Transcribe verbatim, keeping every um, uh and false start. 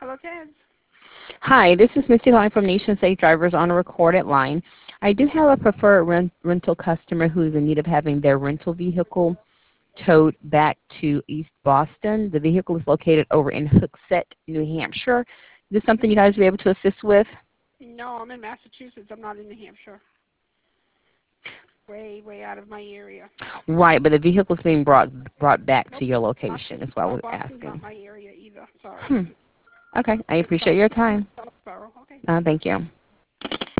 Hello, Ted. Hi, this is Misty calling from Nation Safe Drivers on a recorded line. I do have a preferred rent rental customer who is in need of having their rental vehicle towed back to East Boston. The vehicle is located over in Hooksett, New Hampshire. Is this something you guys will be able to assist with? No, I'm in Massachusetts. I'm not in New Hampshire. Way, way out of my area. Right, but the vehicle is being brought brought back Nope. to your location, Boston. is what I No, was Boston's not asking. my area either. Sorry. Hmm. Okay, I It's appreciate South, your time. Southborough. Okay. Uh, thank you.